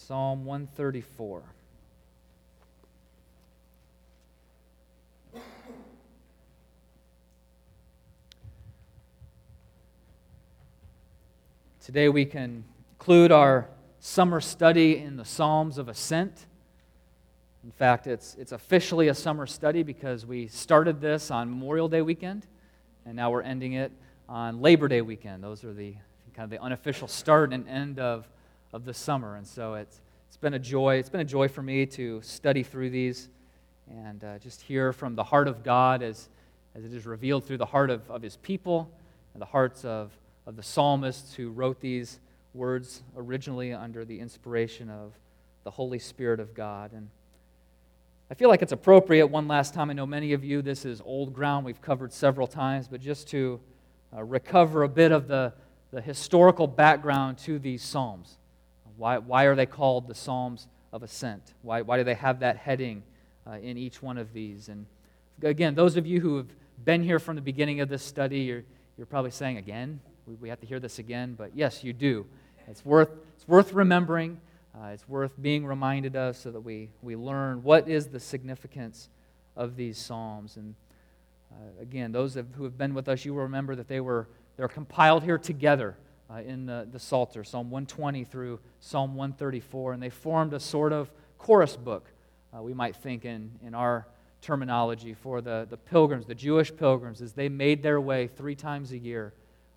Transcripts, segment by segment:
Psalm 134. Today we conclude our summer study in the Psalms of Ascent. In fact, it's officially a summer study because we started this on Memorial Day weekend, and now we're ending it on Labor Day weekend. Those are the kind of the unofficial start and end of the summer, and so it's been a joy. It's been a joy for me to study through these and just hear from the heart of God as it is revealed through the heart of His people and the hearts of the psalmists who wrote these words originally under the inspiration of the Holy Spirit of God. And I feel like it's appropriate one last time. I know many of you, this is old ground we've covered several times, but just to recover a bit of the historical background to these psalms. Why are they called the Psalms of Ascent? Why do they have that heading in each one of these? And again, those of you who have been here from the beginning of this study, you're probably saying, again? We have to hear this again, but yes, you do. It's worth remembering. It's worth being reminded of so that we learn what is the significance of these psalms. And again, those who have been with us, you will remember that they're compiled here together in the Psalter, Psalm 120 through Psalm 134, and they formed a sort of chorus book, we might think in our terminology, for the pilgrims, the Jewish pilgrims, as they made their way 3 times a year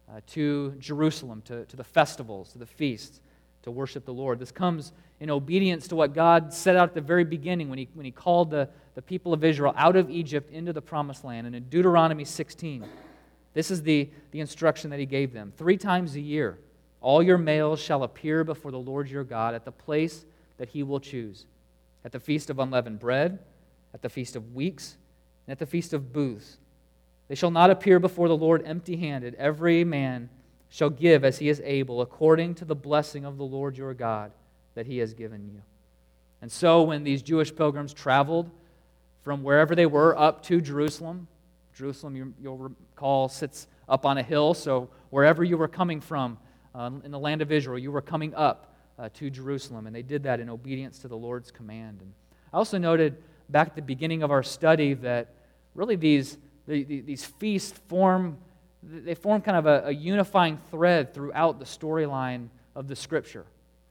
to Jerusalem, to the festivals, to the feasts, to worship the Lord. This comes in obedience to what God set out at the very beginning when He called the people of Israel out of Egypt into the Promised Land. And in Deuteronomy 16, this is the instruction that He gave them. 3 times a year, all your males shall appear before the Lord your God at the place that He will choose, at the feast of unleavened bread, at the feast of weeks, and at the feast of booths. They shall not appear before the Lord empty-handed. Every man shall give as he is able, according to the blessing of the Lord your God that He has given you. And so when these Jewish pilgrims traveled from wherever they were up to Jerusalem, you'll recall, sits up on a hill, so wherever you were coming from in the land of Israel, you were coming up to Jerusalem, and they did that in obedience to the Lord's command. And I also noted back at the beginning of our study that really these feasts form kind of a unifying thread throughout the storyline of the Scripture.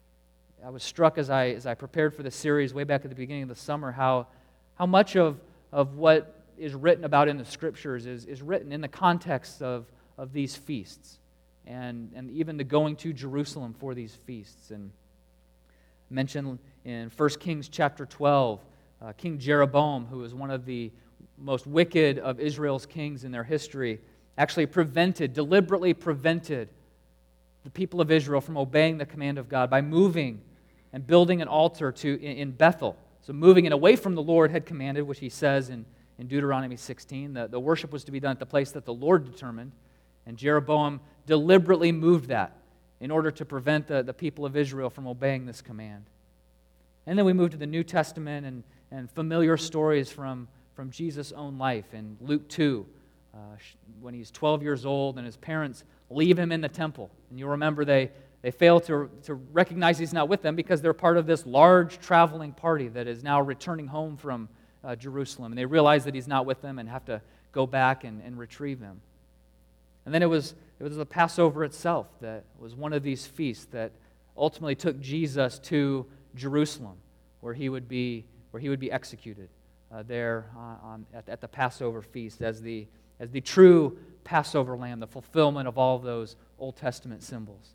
I was struck as I prepared for the series way back at the beginning of the summer how much of what is written about in the Scriptures is written in the context of these feasts and even the going to Jerusalem for these feasts. And mentioned in 1 Kings chapter 12, King Jeroboam, who was one of the most wicked of Israel's kings in their history, actually deliberately prevented the people of Israel from obeying the command of God by moving and building an altar in Bethel. So moving it away from the Lord had commanded, which He says in Deuteronomy 16. The worship was to be done at the place that the Lord determined, and Jeroboam deliberately moved that in order to prevent the people of Israel from obeying this command. And then we move to the New Testament and familiar stories from Jesus' own life in Luke 2, when He's 12 years old and His parents leave Him in the temple. And you'll remember they fail to recognize He's not with them because they're part of this large traveling party that is now returning home from Jerusalem. And they realize that He's not with them and have to go back and retrieve Him. And then it was the Passover itself that was one of these feasts that ultimately took Jesus to Jerusalem, where He would be executed there at the Passover feast as the true Passover lamb, the fulfillment of all of those Old Testament symbols.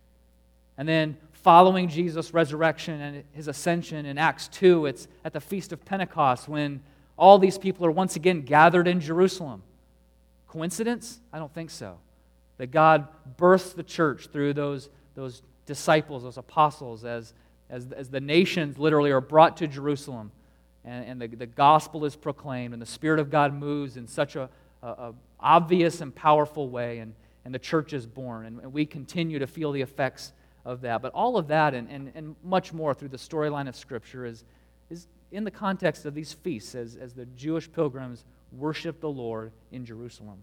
And then following Jesus' resurrection and His ascension in Acts 2, it's at the Feast of Pentecost when all these people are once again gathered in Jerusalem. Coincidence? I don't think so. That God births the church through those disciples, those apostles, as the nations literally are brought to Jerusalem and the gospel is proclaimed and the Spirit of God moves in such a obvious and powerful way, and the church is born. And we continue to feel the effects of that. But all of that and much more through the storyline of Scripture is in the context of these feasts as the Jewish pilgrims worship the Lord in Jerusalem.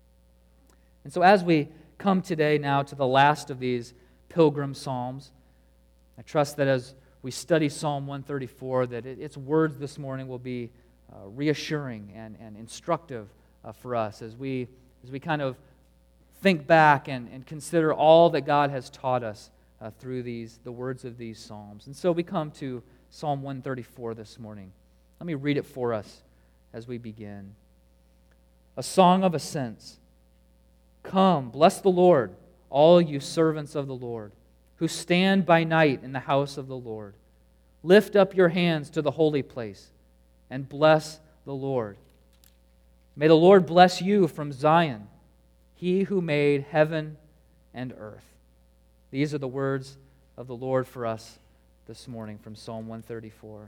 And so as we come today now to the last of these pilgrim psalms, I trust that as we study Psalm 134, that its words this morning will be reassuring and instructive for us as we kind of think back and consider all that God has taught us through the words of these Psalms. And so we come to Psalm 134 this morning. Let me read it for us as we begin. A song of ascents. Come, bless the Lord, all you servants of the Lord, who stand by night in the house of the Lord. Lift up your hands to the holy place and bless the Lord. May the Lord bless you from Zion, He who made heaven and earth. These are the words of the Lord for us this morning from Psalm 134.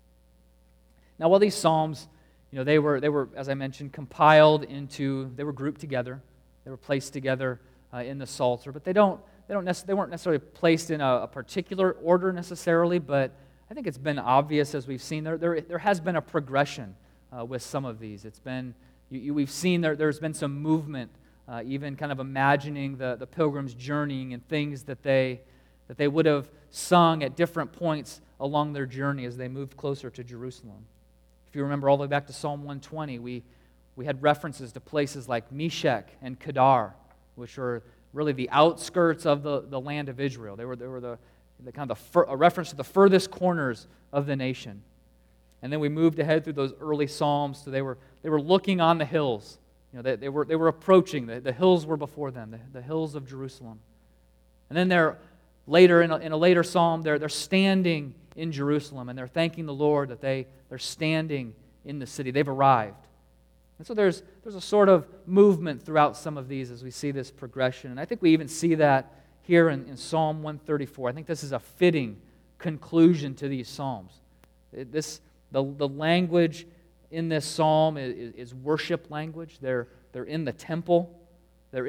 Now, while these Psalms, they were, as I mentioned, they were grouped together. They were placed together in the Psalter, but they weren't necessarily placed in a particular order necessarily, but I think it's been obvious as we've seen there has been a progression with some of these. It's been we've seen there's been some movement, even kind of imagining the pilgrims journeying and things that they would have sung at different points along their journey as they moved closer to Jerusalem. If you remember all the way back to Psalm 120, we had references to places like Meshech and Kedar, which were really the outskirts of the land of Israel. They were the kind of a reference to the furthest corners of the nation. And then we moved ahead through those early Psalms, so they were looking on the hills. They were approaching. The hills were before them, the hills of Jerusalem. And then they're later in a later Psalm, they're standing in Jerusalem, and they're thanking the Lord that they're standing in the city. They've arrived. And so there's a sort of movement throughout some of these as we see this progression. And I think we even see that here in Psalm 134. I think this is a fitting conclusion to these Psalms. The language in this psalm is worship language. They're in the temple. They're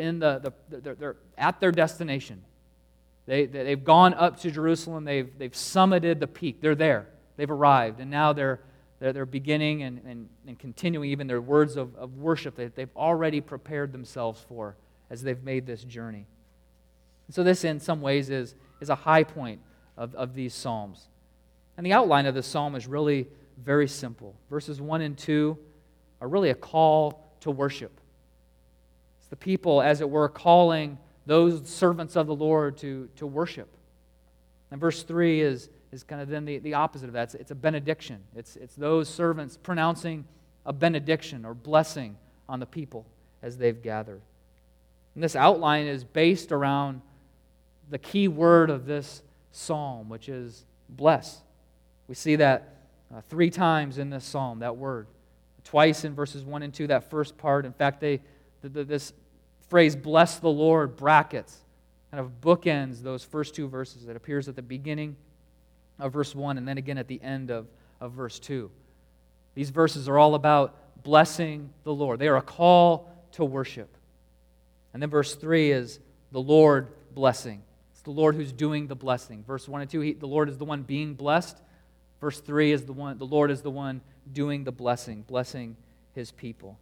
at their destination. They've gone up to Jerusalem. They've summited the peak. They're there. They've arrived, and now they're beginning and continuing even their words of worship that they've already prepared themselves for as they've made this journey. And so this, in some ways, is a high point of these psalms. And the outline of this psalm is really very simple. Verses 1 and 2 are really a call to worship. It's the people, as it were, calling those servants of the Lord to worship. And verse 3 is kind of then the opposite of that. It's a benediction. It's those servants pronouncing a benediction or blessing on the people as they've gathered. And this outline is based around the key word of this psalm, which is bless. We see that 3 times in this psalm, that word. Twice in verses 1 and 2, that first part. In fact, this phrase, bless the Lord, brackets, kind of bookends those first 2 verses. It appears at the beginning of verse 1 and then again at the end of verse 2. These verses are all about blessing the Lord. They are a call to worship. And then verse 3 is the Lord blessing. It's the Lord who's doing the blessing. Verse 1 and 2, the Lord is the one being blessed. Verse 3 is the Lord is the one doing the blessing His people.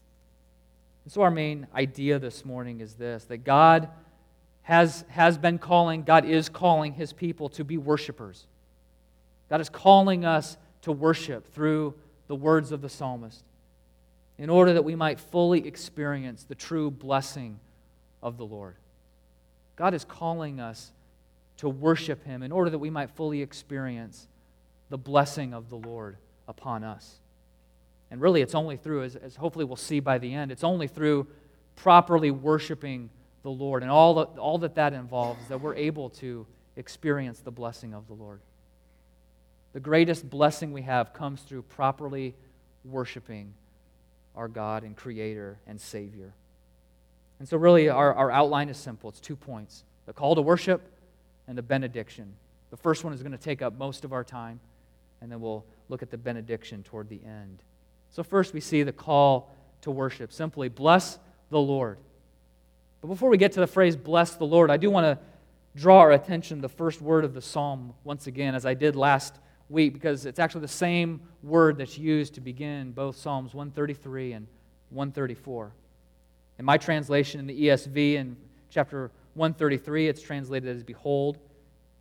And so our main idea this morning is this, that God has been calling, God is calling His people to be worshipers. God is calling us to worship through the words of the psalmist in order that we might fully experience the true blessing of the Lord. God is calling us to worship Him in order that we might fully experience the blessing of the Lord upon us. And really, it's only through, as hopefully we'll see by the end, it's only through properly worshiping the Lord and all that involves that we're able to experience the blessing of the Lord. The greatest blessing we have comes through properly worshiping our God and Creator and Savior. And so really our outline is simple. It's 2 points. The call to worship and the benediction. The first one is going to take up most of our time, and then we'll look at the benediction toward the end. So first we see the call to worship. Simply, bless the Lord. But before we get to the phrase, bless the Lord, I do want to draw our attention to the first word of the psalm once again, as I did last week, because it's actually the same word that's used to begin both Psalms 133 and 134. In my translation in the ESV, in chapter 133, it's translated as behold.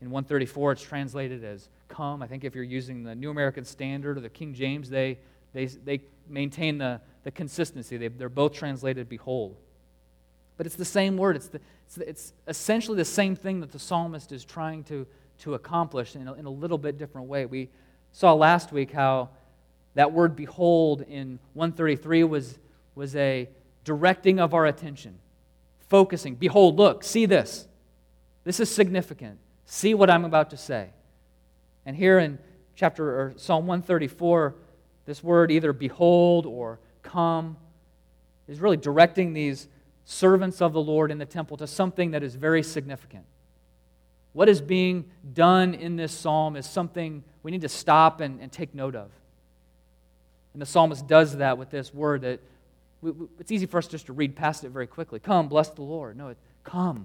In 134, it's translated as come. I think if you're using the New American Standard or the King James, they maintain the consistency. They're both translated behold. But it's the same word. It's essentially the same thing that the psalmist is trying to accomplish in a little bit different way. We saw last week how that word behold in 133 was a directing of our attention, focusing. Behold, look, see this. This is significant. See what I'm about to say. And here in Psalm 134, this word either behold or come is really directing these servants of the Lord in the temple to something that is very significant. What is being done in this psalm is something we need to stop and take note of. And the psalmist does that with this word that it's easy for us just to read past it very quickly. Come, bless the Lord. No, come.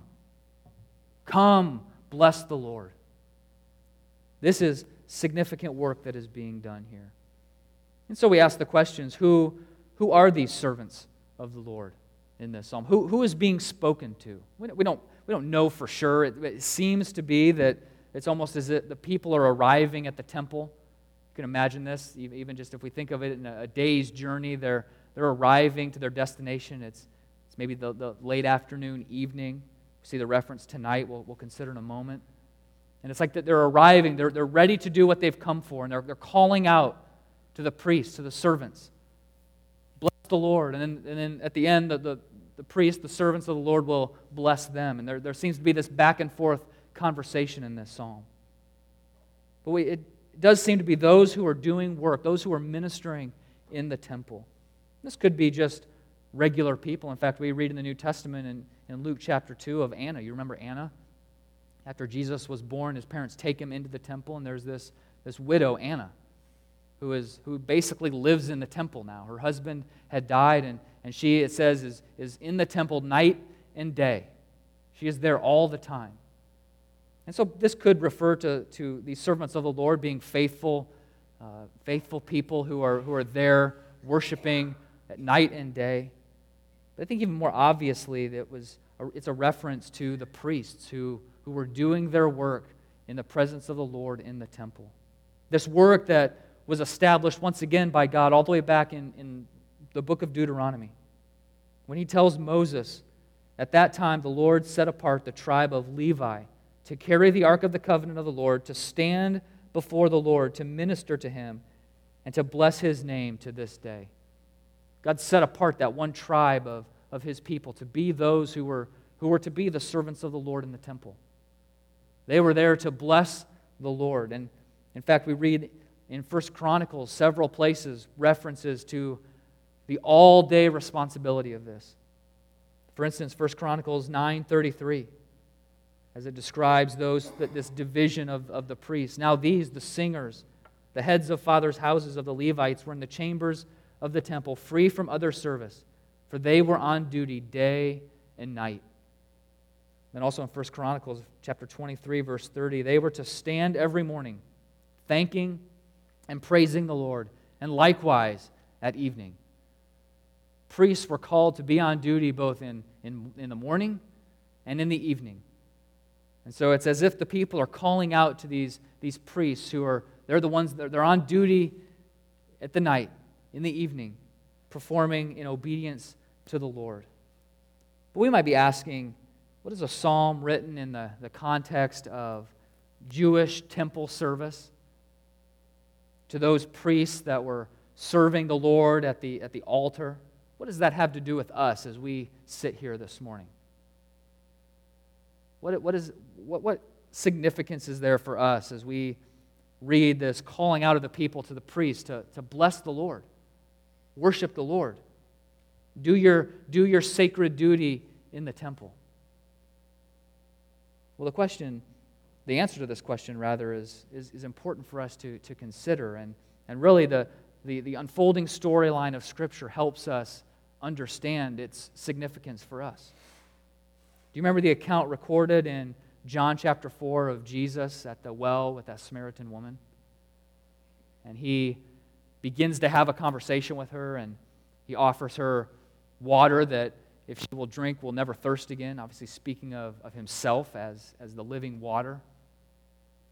Come, bless the Lord. This is significant work that is being done here. And so we ask the questions, who are these servants of the Lord in this psalm? Who is being spoken to? We don't know for sure. It seems to be that it's almost as if the people are arriving at the temple. You can imagine this, even just if we think of it in a day's journey, they're arriving to their destination. It's maybe the late afternoon, evening. We see the reference tonight, we'll consider in a moment. And it's like that they're arriving, they're ready to do what they've come for, and they're calling out to the priests, to the servants. Bless the Lord. And then at the end, the priests, the servants of the Lord will bless them. And there seems to be this back and forth conversation in this psalm. But it does seem to be those who are doing work, those who are ministering in the temple. This could be just regular people. In fact, we read in the New Testament in Luke chapter 2 of Anna. You remember Anna? After Jesus was born, his parents take him into the temple, and there's this widow, Anna, who basically lives in the temple now. Her husband had died, and she, it says, is in the temple night and day. She is there all the time. And so this could refer to these servants of the Lord being faithful people who are there worshiping at night and day. But I think even more obviously it's a reference to the priests who were doing their work in the presence of the Lord in the temple. This work that was established once again by God all the way back in the book of Deuteronomy. When he tells Moses, at that time the Lord set apart the tribe of Levi to carry the ark of the covenant of the Lord, to stand before the Lord, to minister to him, and to bless his name to this day. God set apart that one tribe of his people to be those who were to be the servants of the Lord in the temple. They were there to bless the Lord. And in fact, we read in 1 Chronicles several places references to the all-day responsibility of this. For instance, 1 Chronicles 9:33, as it describes this division of the priests. Now these, the singers, the heads of fathers' houses of the Levites, were in the chambers of the temple, free from other service, for they were on duty day and night. Then also in 1 Chronicles chapter 23, verse 30, they were to stand every morning, thanking and praising the Lord, and likewise at evening. Priests were called to be on duty both in the morning and in the evening. And so it's as if the people are calling out to these priests they're the ones that they're on duty at the night, in the evening, performing in obedience to the Lord. But we might be asking, what is a psalm written in the context of Jewish temple service to those priests that were serving the Lord at the altar? What does that have to do with us as we sit here this morning? What significance is there for us as we read this calling out of the people to the priests to bless the Lord, worship the Lord, do your sacred duty in the temple? Well, the answer to this question rather is important for us to consider, and really the unfolding storyline of Scripture helps us understand its significance for us. Do you remember the account recorded in John chapter 4 of Jesus at the well with that Samaritan woman? And he begins to have a conversation with her, and he offers her water that if she will drink will never thirst again, obviously speaking of himself as the living water.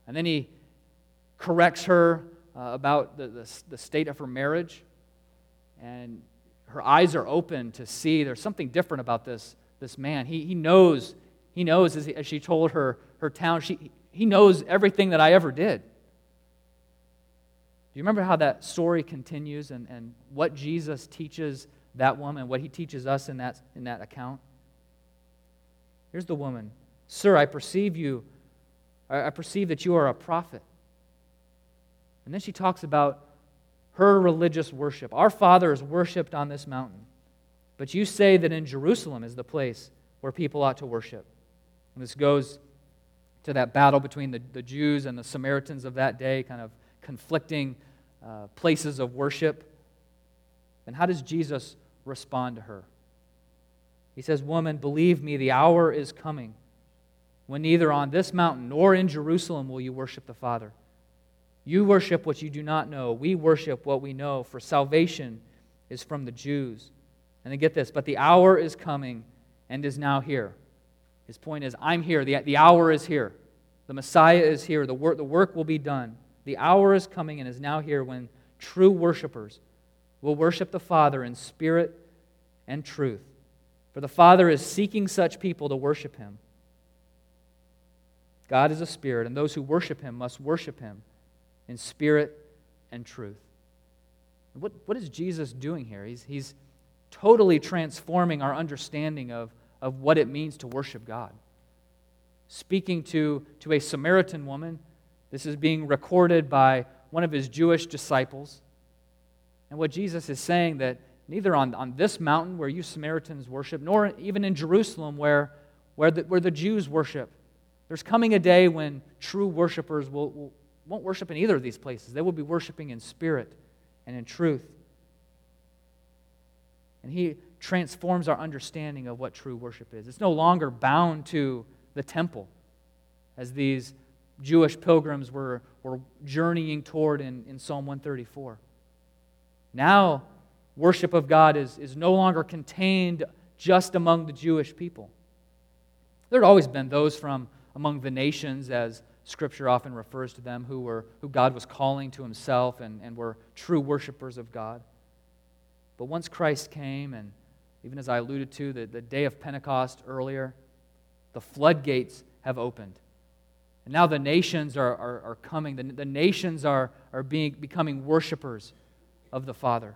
And then he corrects her about the state of her marriage. And her eyes are open to see there's something different about this man. He knows as she told her town, he knows everything that I ever did. Do you remember how that story continues and what Jesus teaches that woman, what he teaches us in that account? Here's the woman. Sir, I perceive that you are a prophet. And then she talks about her religious worship. Our Father is worshipped on this mountain, but you say that in Jerusalem is the place where people ought to worship. And this goes to that battle between the Jews and the Samaritans of that day, kind of conflicting places of worship. And how does Jesus respond to her? He says, Woman, believe me, the hour is coming when neither on this mountain nor in Jerusalem will you worship the Father. You worship what you do not know. We worship what we know, for salvation is from the Jews. And then get this, but the hour is coming and is now here. His point is, I'm here. The hour is here. The Messiah is here. The work will be done. The hour is coming and is now here when true worshipers will worship the Father in spirit and truth. For the Father is seeking such people to worship Him. God is a spirit, and those who worship Him must worship Him in spirit and truth. What is Jesus doing here? He's totally transforming our understanding of what it means to worship God. Speaking to a Samaritan woman, this is being recorded by one of His Jewish disciples. And what Jesus is saying, that neither on this mountain where you Samaritans worship, nor even in Jerusalem where the Jews worship, there's coming a day when true worshipers won't worship in either of these places. They will be worshiping in spirit and in truth. And He transforms our understanding of what true worship is. It's no longer bound to the temple, as these Jewish pilgrims were journeying toward in Psalm 134. Now, worship of God is no longer contained just among the Jewish people. There had always been those from among the nations, as Scripture often refers to them, who God was calling to Himself and were true worshipers of God. But once Christ came, and even as I alluded to, the day of Pentecost earlier, the floodgates have opened. And now the nations are coming. The nations are becoming worshipers of the Father.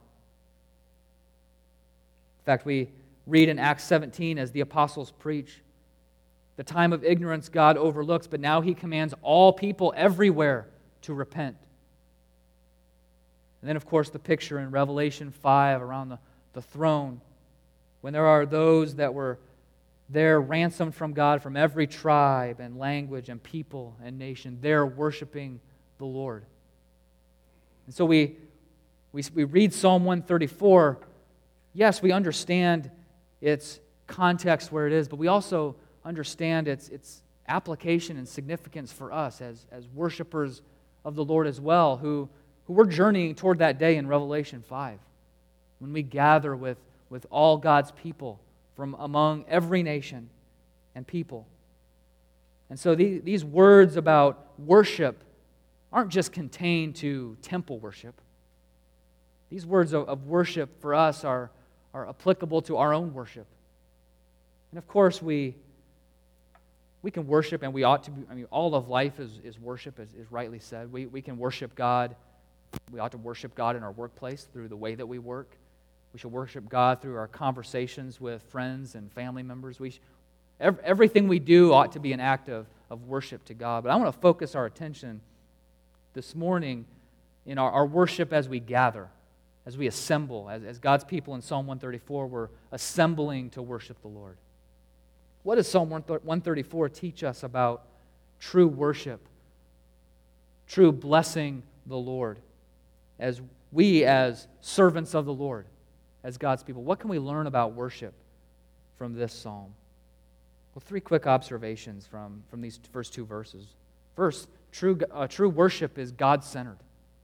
In fact, we read in Acts 17 as the apostles preach, the time of ignorance God overlooks, but now He commands all people everywhere to repent. And then, of course, the picture in Revelation 5 around the throne, when there are those that were there ransomed from God from every tribe and language and people and nation, there worshiping the Lord. And so we read Psalm 134. Yes, we understand its context where it is, but we also understand its application and significance for us as worshipers of the Lord as well, who we're journeying toward that day in Revelation 5, when we gather with all God's people from among every nation and people. And so these words about worship aren't just contained to temple worship. These words of worship for us are applicable to our own worship. And of course, we can worship, and we ought to be. All of life is worship, as is rightly said. We can worship God. We ought to worship God in our workplace through the way that we work. We should worship God through our conversations with friends and family members. Everything we do ought to be an act of worship to God. But I want to focus our attention this morning in our worship as we gather, as we assemble, as God's people in Psalm 134 were assembling to worship the Lord. What does Psalm 134 teach us about true worship, true blessing the Lord, as we as servants of the Lord, as God's people? What can we learn about worship from this psalm? Well, three quick observations from these first two verses. First, true worship is God-centered.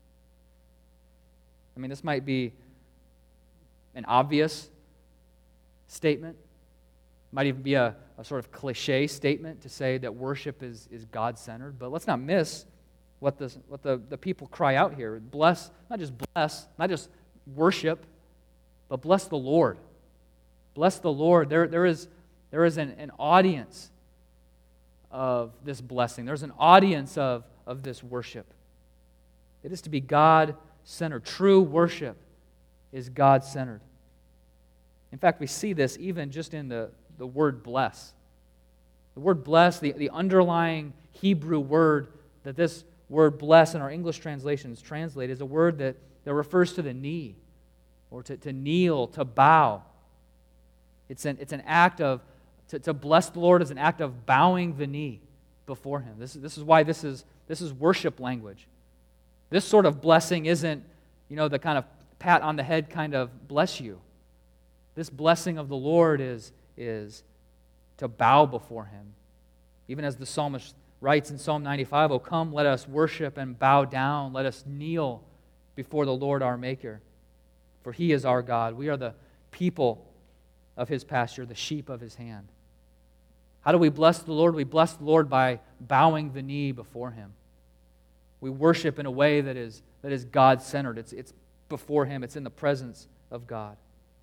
This might be an obvious statement. Might even be a sort of cliche statement to say that worship is God-centered. But let's not miss what the people cry out here. Bless, not just worship, but bless the Lord. Bless the Lord. There is an audience of this blessing. There's an audience of this worship. It is to be God-centered. True worship is God-centered. In fact, we see this even just in the word bless. The word bless, the underlying Hebrew word that this word bless in our English translations translate is a word that refers to the knee, or to kneel, to bow. It's an act of, to bless the Lord is an act of bowing the knee before Him. This is why this is worship language. This sort of blessing isn't, the kind of pat on the head kind of bless you. This blessing of the Lord is to bow before Him. Even as the psalmist writes in Psalm 95, "O come, let us worship and bow down. Let us kneel before the Lord our Maker. For He is our God. We are the people of His pasture, the sheep of His hand." How do we bless the Lord? We bless the Lord by bowing the knee before Him. We worship in a way that is God-centered. It's before Him. It's in the presence of God.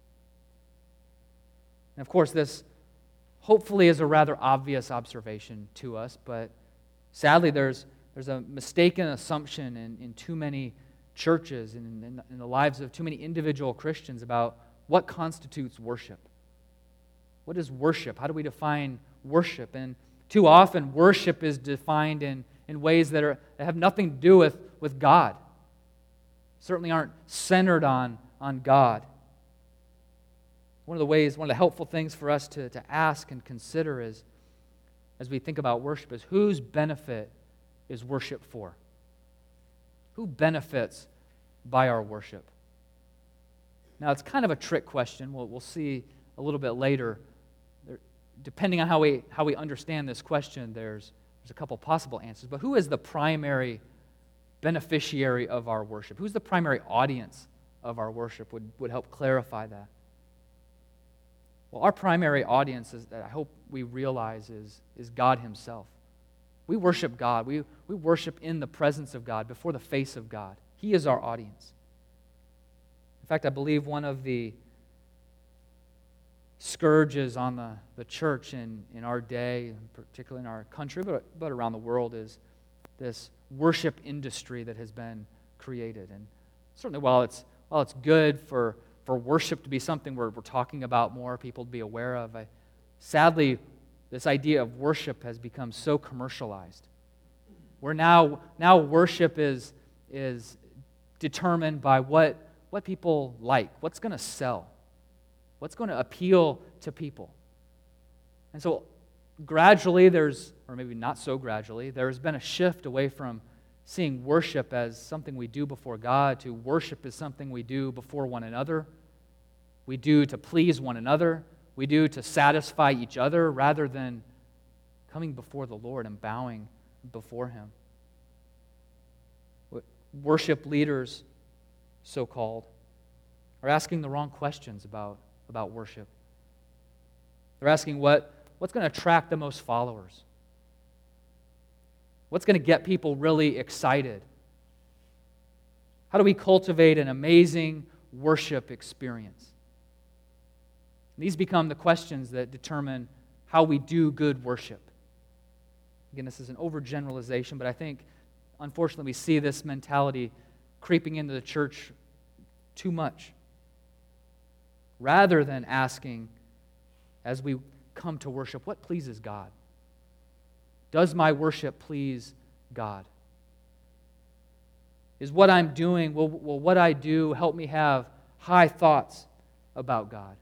And of course, this hopefully is a rather obvious observation to us, but sadly there's a mistaken assumption in too many churches and in the lives of too many individual Christians about what constitutes worship. What is worship? How do we define worship? And too often, worship is defined in ways that have nothing to do with God. Certainly aren't centered on God. One of the helpful things for us to ask and consider is, as we think about worship, is whose benefit is worship for? Who benefits by our worship? Now, it's kind of a trick question. We'll see a little bit later. Depending on how we understand this question, there's a couple possible answers. But who is the primary beneficiary of our worship? Who's the primary audience of our worship would help clarify that. Well, our primary audience is, that I hope we realize, is God Himself. We worship God. We worship in the presence of God, before the face of God. He is our audience. In fact, I believe one of the scourges on the church in our day, particularly in our country, but around the world, is this worship industry that has been created. And certainly while it's good for worship to be something we're talking about more, people to be aware of, sadly, this idea of worship has become so commercialized. Where now worship is determined by what people like, what's going to sell, what's going to appeal to people. And so gradually or maybe not so gradually, there's been a shift away from seeing worship as something we do before God to worship as something we do before one another. We do to please one another. We do to satisfy each other rather than coming before the Lord and bowing before Him. Worship leaders, so-called, are asking the wrong questions about worship. They're asking what's going to attract the most followers? What's going to get people really excited? How do we cultivate an amazing worship experience? These become the questions that determine how we do good worship. Again, this is an overgeneralization, but I think, unfortunately, we see this mentality creeping into the church too much. Rather than asking, as we come to worship, what pleases God? Does my worship please God? Is what I'm doing, will what I do help me have high thoughts about God?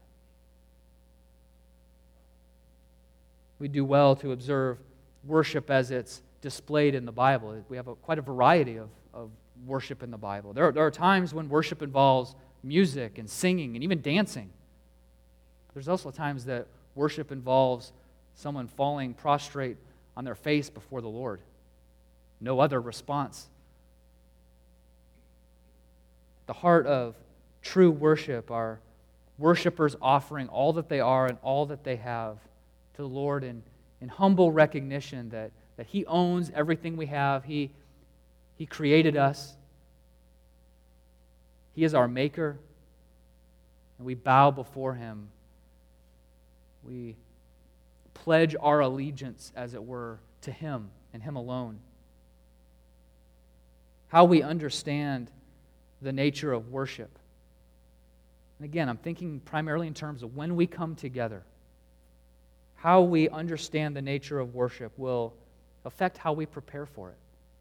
We do well to observe worship as it's displayed in the Bible. We have quite a variety of worship in the Bible. There are times when worship involves music and singing and even dancing. There's also times that worship involves someone falling prostrate on their face before the Lord. No other response. The heart of true worship are worshipers offering all that they are and all that they have to the Lord in humble recognition that He owns everything we have. He He created us. He is our maker. And we bow before Him. We pledge our allegiance, as it were, to Him and Him alone. How we understand the nature of worship. And again, I'm thinking primarily in terms of when we come together. How we understand the nature of worship will affect how we prepare for it.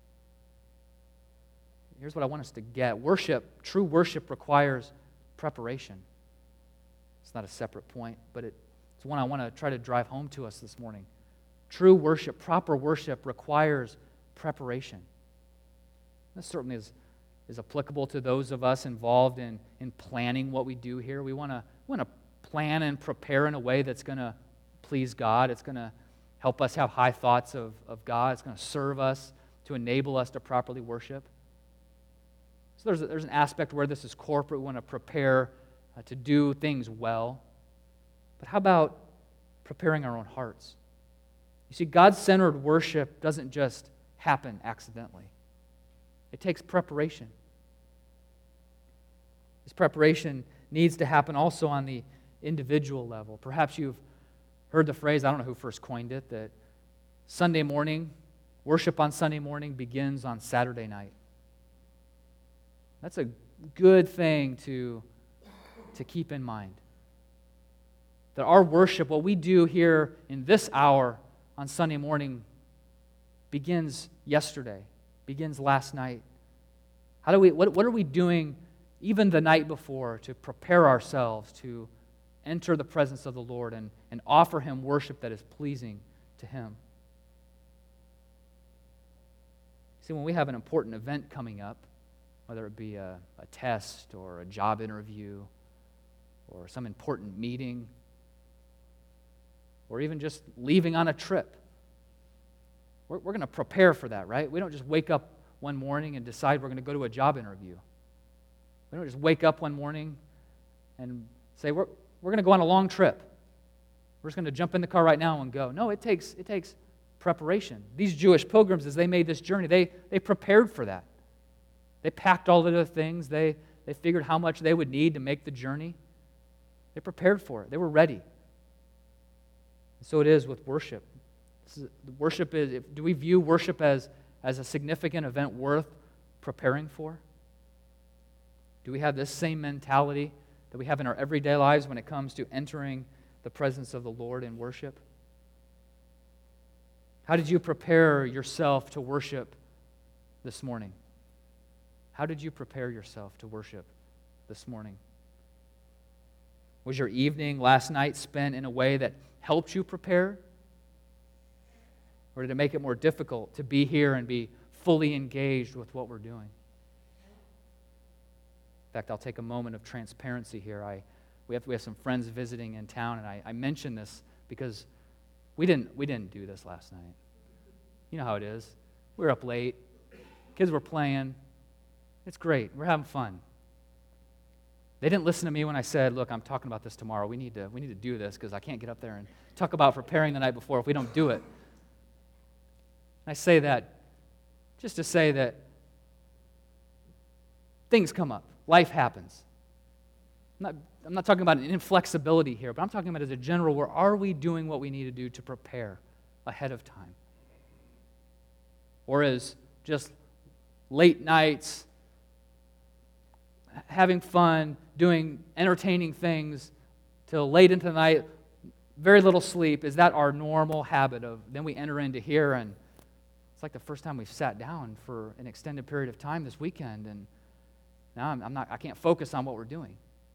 Here's what I want us to get. Worship, true worship, requires preparation. It's not a separate point, but it's one I want to try to drive home to us this morning. True worship, proper worship, requires preparation. This certainly is applicable to those of us involved in planning what we do here. We want to plan and prepare in a way that's going to please God. It's going to help us have high thoughts of God. It's going to serve us, to enable us to properly worship. So there's an aspect where this is corporate. We want to prepare to do things well. But how about preparing our own hearts? You see, God-centered worship doesn't just happen accidentally. It takes preparation. This preparation needs to happen also on the individual level. Perhaps you've heard the phrase, I don't know who first coined it, that Sunday morning, worship on Sunday morning begins on Saturday night. That's a good thing to keep in mind. That our worship, what we do here in this hour on Sunday morning, begins yesterday, begins last night. What are we doing even the night before to prepare ourselves to enter the presence of the Lord and offer Him worship that is pleasing to Him? See, when we have an important event coming up, whether it be a test or a job interview or some important meeting or even just leaving on a trip, we're going to prepare for that, right? We don't just wake up one morning and decide we're going to go to a job interview. We don't just wake up one morning and say, we're going to go on a long trip. We're just going to jump in the car right now and go. No, it takes preparation. These Jewish pilgrims, as they made this journey, they prepared for that. They packed all of the things. They figured how much they would need to make the journey. They prepared for it. They were ready. And so it is with worship. Do we view worship as a significant event worth preparing for? Do we have this same mentality that we have in our everyday lives when it comes to entering the presence of the Lord in worship? How did you prepare yourself to worship this morning? How did you prepare yourself to worship this morning? Was your evening last night spent in a way that helped you prepare? Or did it make it more difficult to be here and be fully engaged with what we're doing? In fact, I'll take a moment of transparency here. We have some friends visiting in town, and I mention this because we didn't do this last night. You know how it is. We were up late. Kids were playing. It's great. We're having fun. They didn't listen to me when I said, look, I'm talking about this tomorrow. We need to do this because I can't get up there and talk about preparing the night before if we don't do it. I say that just to say that things come up. Life happens. I'm not talking about an inflexibility here, but I'm talking about as a general, where are we doing what we need to do to prepare ahead of time? Or is just late nights, having fun, doing entertaining things till late into the night, very little sleep, is that our normal habit of then we enter into here and it's like the first time we've sat down for an extended period of time this weekend, and now I can't focus on what we're doing.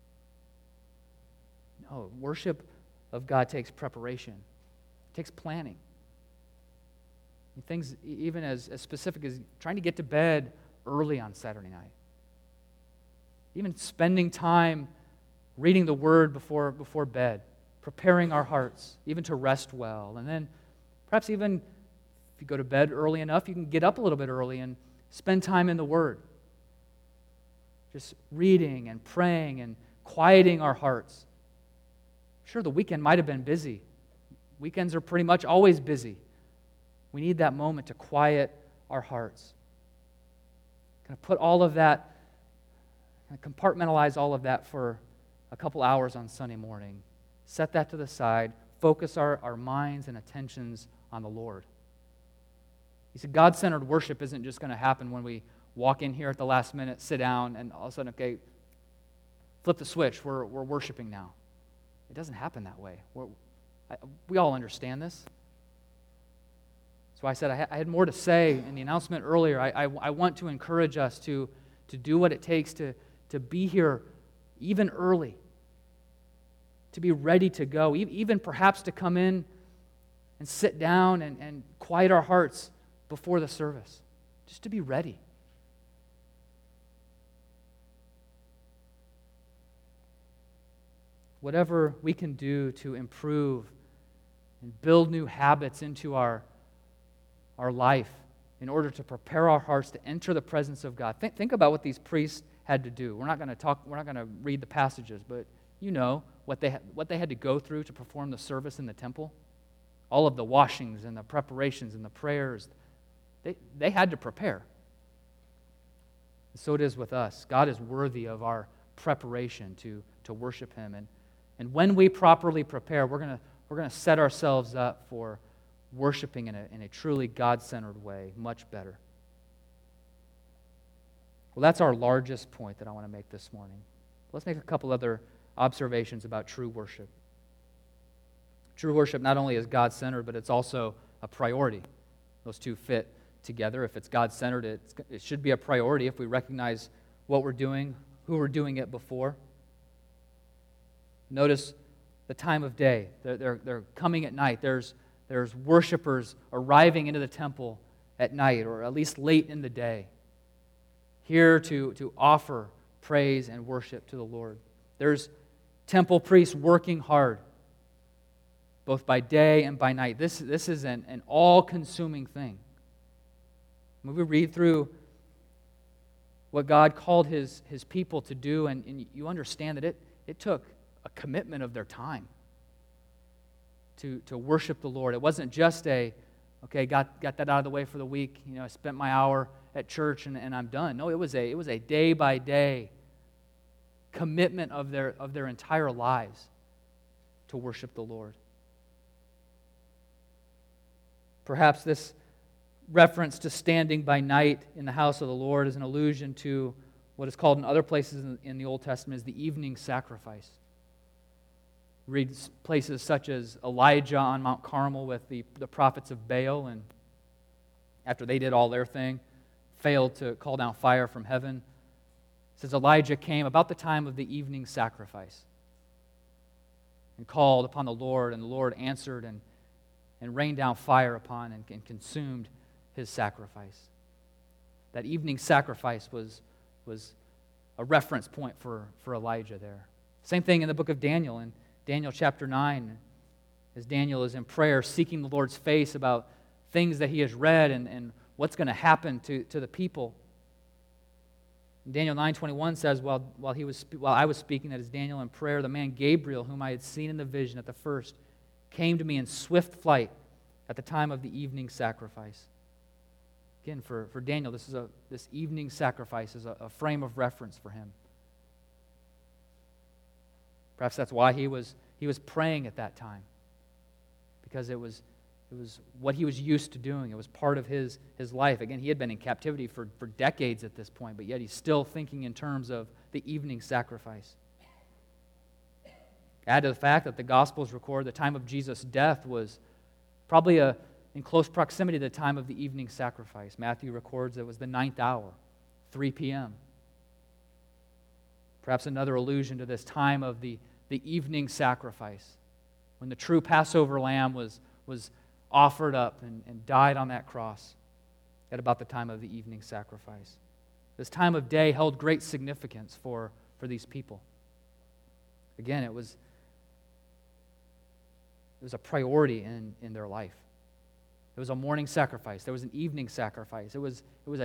No, worship of God takes preparation. It takes planning. Things even as specific as trying to get to bed early on Saturday night. Even spending time reading the Word before bed, preparing our hearts, even to rest well. And then perhaps even if you go to bed early enough, you can get up a little bit early and spend time in the Word. Just reading and praying and quieting our hearts. Sure, the weekend might have been busy. Weekends are pretty much always busy. We need that moment to quiet our hearts. Kind of put all of that, kind of compartmentalize all of that for a couple hours on Sunday morning. Set that to the side. Focus our minds and attentions on the Lord. He said God-centered worship isn't just going to happen when we walk in here at the last minute, sit down, and all of a sudden, okay, flip the switch, we're worshiping now. It doesn't happen that way. We all understand this. So I said I had more to say in the announcement earlier. I want to encourage us to do what it takes to be here even early, to be ready to go, even perhaps to come in and sit down and quiet our hearts before the service, just to be ready. Whatever we can do to improve and build new habits into our life in order to prepare our hearts to enter the presence of God. Think about what these priests had to do. We're not going to read the passages, but you know what they had to go through to perform the service in the temple. All of the washings and the preparations and the prayers, they had to prepare. And so it is with us. God is worthy of our preparation to worship Him. And when we properly prepare, we're going to set ourselves up for worshiping in a truly God-centered way, much better. Well, that's our largest point that I want to make this morning. Let's make a couple other observations about true worship. True worship not only is God-centered, but it's also a priority. Those two fit together. If it's God-centered, it should be a priority if we recognize what we're doing, who we're doing it before. Notice the time of day. They're coming at night. There's worshipers arriving into the temple at night, or at least late in the day, here to offer praise and worship to the Lord. There's temple priests working hard, both by day and by night. This is an all-consuming thing. When we read through what God called His people to do, and you understand that it took a commitment of their time to worship the Lord. It wasn't just okay, got that out of the way for the week. I spent my hour at church and I'm done. No, it was a day by day commitment of their entire lives to worship the Lord. Perhaps this reference to standing by night in the house of the Lord is an allusion to what is called in other places in the Old Testament as the evening sacrifice. Read places such as Elijah on Mount Carmel with the prophets of Baal, and after they did all their thing, failed to call down fire from heaven. It says Elijah came about the time of the evening sacrifice and called upon the Lord, and the Lord answered and rained down fire upon and consumed his sacrifice. That evening sacrifice was a reference point for Elijah there. Same thing in the book of Daniel. In Daniel chapter 9, as Daniel is in prayer seeking the Lord's face about things that he has read and what's going to happen to the people. Daniel 9:21 says, while I was speaking, that is Daniel in prayer, the man Gabriel, whom I had seen in the vision at the first, came to me in swift flight at the time of the evening sacrifice. Again, for Daniel, this evening sacrifice is a frame of reference for him. Perhaps that's why he was praying at that time, because it was what he was used to doing. It was part of his life. Again, he had been in captivity for decades at this point, but yet he's still thinking in terms of the evening sacrifice. Add to the fact that the Gospels record the time of Jesus' death was probably in close proximity to the time of the evening sacrifice. Matthew records it was the 9th hour, 3 p.m. Perhaps another allusion to this time of the evening sacrifice, when the true Passover lamb was offered up and died on that cross at about the time of the evening sacrifice. This time of day held great significance for these people. Again, it was a priority in their life. It was a morning sacrifice. There was an evening sacrifice. It was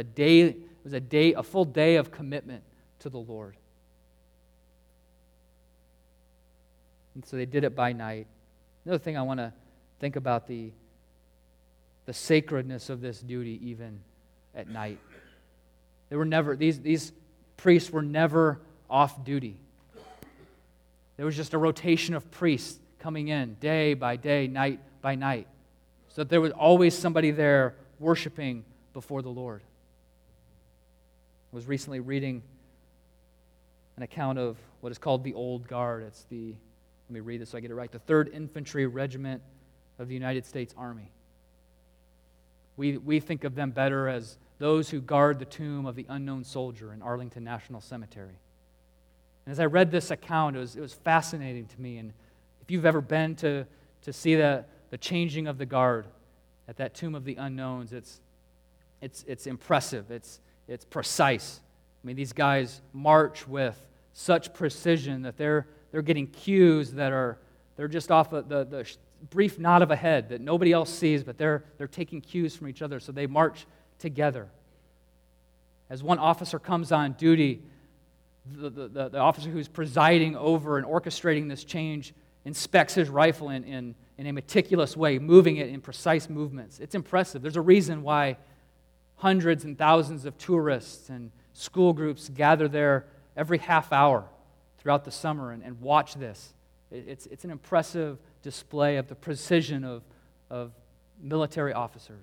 a full day of commitment to the Lord. And so they did it by night. Another thing I want to think about the sacredness of this duty even at night. They were never, these priests were never off duty. There was just a rotation of priests coming in day by day, night by night. So that there was always somebody there worshiping before the Lord. I was recently reading an account of what is called the Old Guard. It's the, let me read this so I get it right, the 3rd Infantry Regiment of the United States Army. We think of them better as those who guard the tomb of the unknown soldier in Arlington National Cemetery. And as I read this account, it was fascinating to me. And if you've ever been to see the changing of the guard at that tomb of the unknowns, it's impressive. It's precise. I mean, these guys march with such precision that they're getting cues that they're just off of the brief nod of a head that nobody else sees, but they're taking cues from each other, so they march together. As one officer comes on duty, the officer who's presiding over and orchestrating this change inspects his rifle in a meticulous way, moving it in precise movements. It's impressive. There's a reason why hundreds and thousands of tourists and school groups gather there every half hour throughout the summer and watch this. It's an impressive display of the precision of military officers.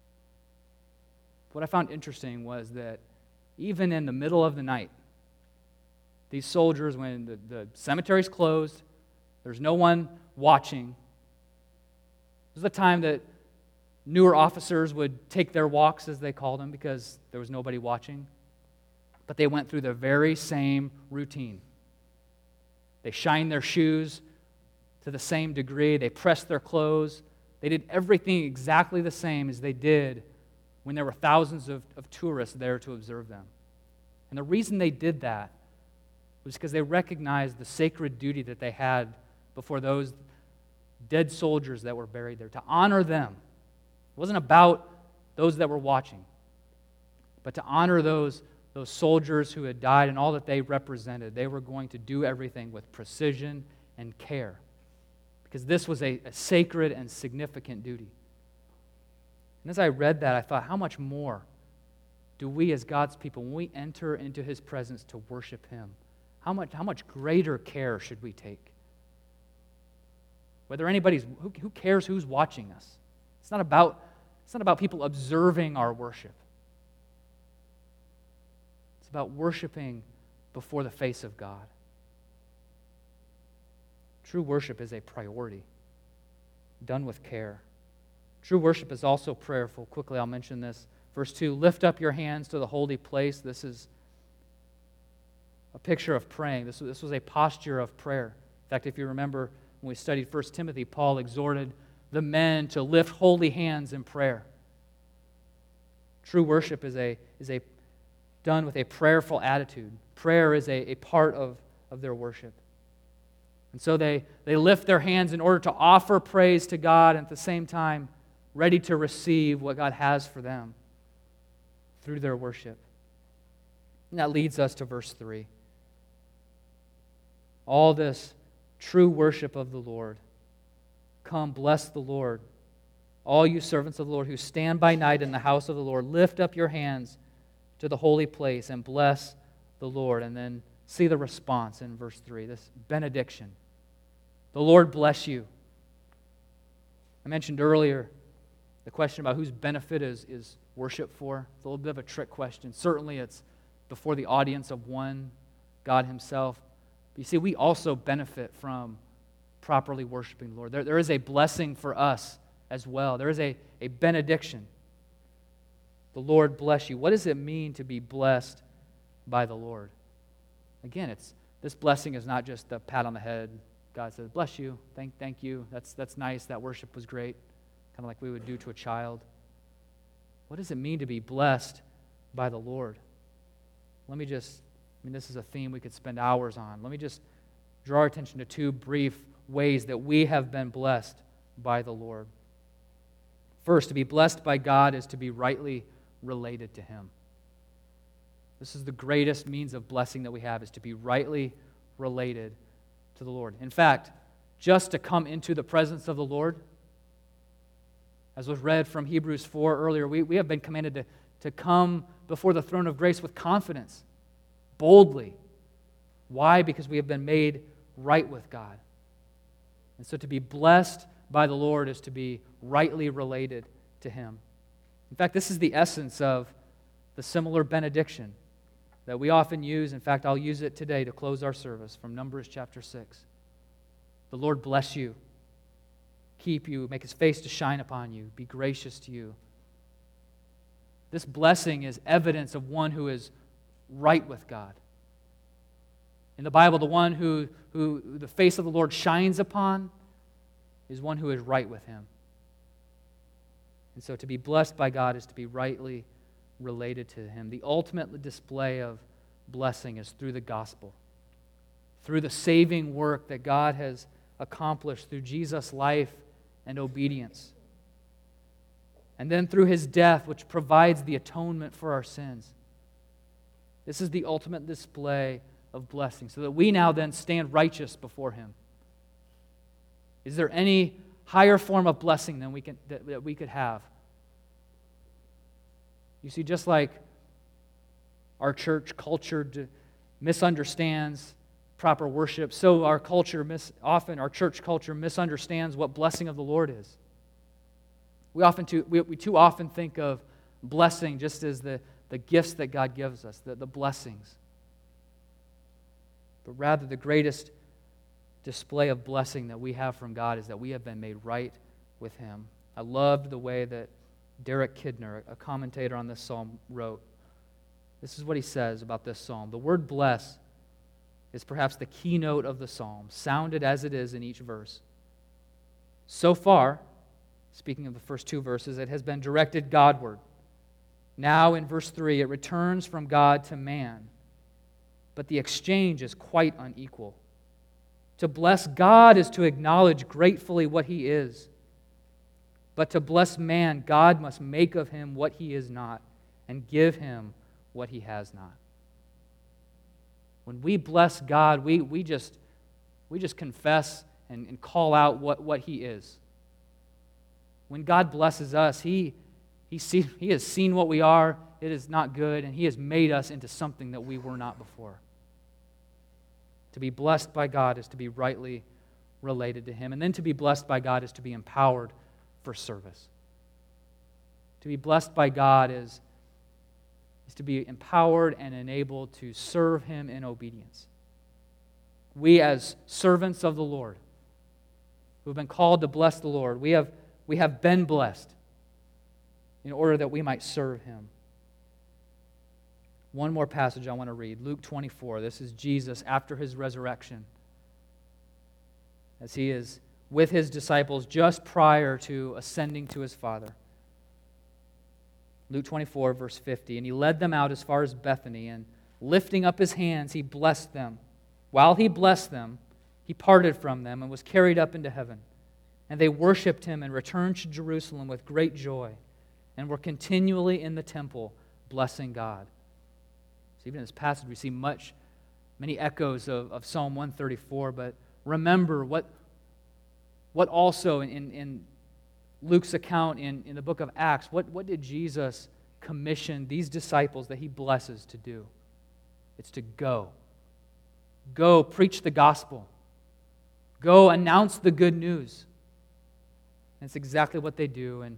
What I found interesting was that even in the middle of the night, these soldiers, when the cemetery's closed, there's no one watching. This is the time that newer officers would take their walks, as they called them, because there was nobody watching. But they went through the very same routine. They shined their shoes to the same degree. They pressed their clothes. They did everything exactly the same as they did when there were thousands of tourists there to observe them. And the reason they did that was because they recognized the sacred duty that they had before those dead soldiers that were buried there, to honor them. It wasn't about those that were watching, but to honor those soldiers who had died and all that they represented. They were going to do everything with precision and care, because this was a sacred and significant duty. And as I read that, I thought, how much more do we as God's people, when we enter into His presence to worship Him, how much greater care should we take? Whether anybody's, who cares who's watching us? It's not about people observing our worship. It's about worshiping before the face of God. True worship is a priority, done with care. True worship is also prayerful. Quickly, I'll mention this. Verse 2, lift up your hands to the holy place. This is a picture of praying. This was a posture of prayer. In fact, if you remember when we studied 1 Timothy, Paul exhorted the men to lift holy hands in prayer. True worship is done with a prayerful attitude. Prayer is a part of their worship. And so they lift their hands in order to offer praise to God, and at the same time ready to receive what God has for them through their worship. And that leads us to verse 3. All this true worship of the Lord. Come, bless the Lord. All you servants of the Lord who stand by night in the house of the Lord, lift up your hands to the holy place and bless the Lord. And then see the response in verse 3, this benediction. The Lord bless you. I mentioned earlier the question about whose benefit is worship for. It's a little bit of a trick question. Certainly it's before the audience of one, God Himself. But you see, we also benefit from properly worshiping the Lord. There is a blessing for us as well. There is a benediction. The Lord bless you. What does it mean to be blessed by the Lord? Again, this blessing is not just a pat on the head. God says, bless you, thank you, that's nice, that worship was great, kind of like we would do to a child. What does it mean to be blessed by the Lord? This is a theme we could spend hours on. Let me just draw our attention to two brief ways that we have been blessed by the Lord. First, to be blessed by God is to be rightly related to Him. This is the greatest means of blessing that we have, is to be rightly related to the Lord. In fact, just to come into the presence of the Lord, as was read from Hebrews 4 earlier, we have been commanded to come before the throne of grace with confidence, boldly. Why? Because we have been made right with God. And so to be blessed by the Lord is to be rightly related to Him. In fact, this is the essence of the similar benediction that we often use. In fact, I'll use it today to close our service from Numbers chapter 6. The Lord bless you, keep you, make His face to shine upon you, be gracious to you. This blessing is evidence of one who is right with God. In the Bible, the one who the face of the Lord shines upon is one who is right with Him. And so to be blessed by God is to be rightly related to Him. The ultimate display of blessing is through the gospel, through the saving work that God has accomplished through Jesus' life and obedience. And then through His death, which provides the atonement for our sins. This is the ultimate display of blessing, so that we now then stand righteous before Him. Is there any higher form of blessing than that we could have? You see, just like our church culture misunderstands proper worship, so our church culture misunderstands what blessing of the Lord is. We too often think of blessing just as the gifts that God gives us, the blessings. But rather, the greatest display of blessing that we have from God is that we have been made right with Him. I loved the way that Derek Kidner, a commentator on this psalm, wrote. This is what he says about this psalm. The word bless is perhaps the keynote of the psalm, sounded as it is in each verse. So far, speaking of the first two verses, it has been directed Godward. Now in verse 3, it returns from God to man. But the exchange is quite unequal. To bless God is to acknowledge gratefully what He is. But to bless man, God must make of him what he is not and give him what he has not. When we bless God, we just confess and call out what He is. When God blesses us, He has seen what we are. It is not good, and He has made us into something that we were not before. To be blessed by God is to be rightly related to Him. And then to be blessed by God is to be empowered for service. To be blessed by God is to be empowered and enabled to serve Him in obedience. We as servants of the Lord, who have been called to bless the Lord, we have been blessed in order that we might serve Him. One more passage I want to read, Luke 24. This is Jesus after His resurrection, as He is with His disciples just prior to ascending to His Father. Luke 24, verse 50. And He led them out as far as Bethany, and lifting up His hands, He blessed them. While He blessed them, He parted from them and was carried up into heaven. And they worshipped Him and returned to Jerusalem with great joy, and were continually in the temple blessing God. So even in this passage we see many echoes of Psalm 134, but remember what also in Luke's account in the book of Acts, what did Jesus commission these disciples that He blesses to do? It's to go. Go preach the gospel. Go announce the good news. And it's exactly what they do, and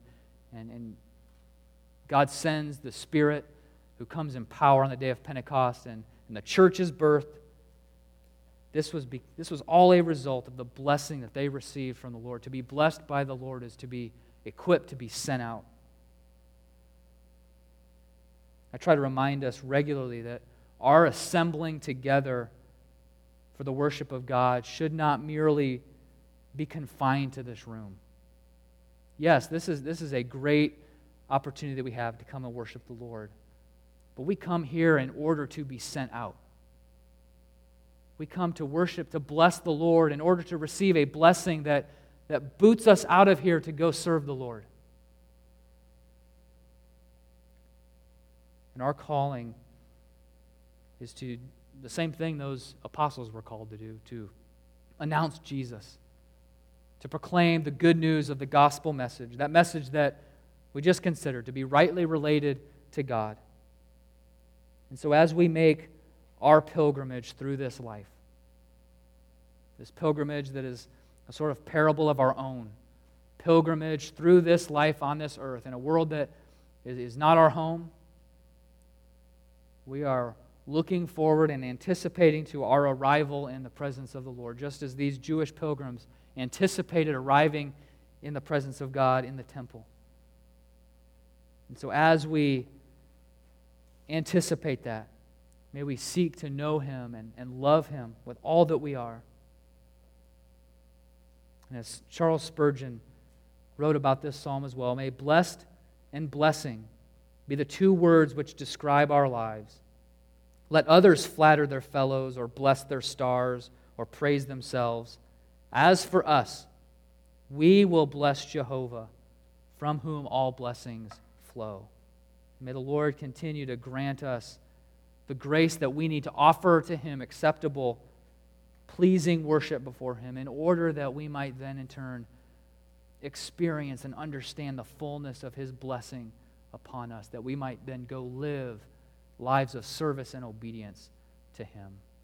God sends the Spirit who comes in power on the day of Pentecost, and the church is birthed. This was all a result of the blessing that they received from the Lord. To be blessed by the Lord is to be equipped to be sent out. I try to remind us regularly that our assembling together for the worship of God should not merely be confined to this room. Yes, this is a great opportunity that we have to come and worship the Lord. But we come here in order to be sent out. We come to worship, to bless the Lord in order to receive a blessing that boots us out of here to go serve the Lord. And our calling is to the same thing those apostles were called to do, to announce Jesus, to proclaim the good news of the gospel message, that message that we just considered, to be rightly related to God. And so as we make our pilgrimage through this life, this pilgrimage that is a sort of parable of our own, pilgrimage through this life on this earth in a world that is not our home, we are looking forward and anticipating to our arrival in the presence of the Lord, just as these Jewish pilgrims anticipated arriving in the presence of God in the temple. And so as we anticipate that, may we seek to know Him and love Him with all that we are. And as Charles Spurgeon wrote about this psalm as well, may blessed and blessing be the two words which describe our lives. Let others flatter their fellows or bless their stars or praise themselves. As for us, we will bless Jehovah, from whom all blessings flow. May the Lord continue to grant us the grace that we need to offer to Him acceptable, pleasing worship before Him, in order that we might then in turn experience and understand the fullness of His blessing upon us, that we might then go live lives of service and obedience to Him.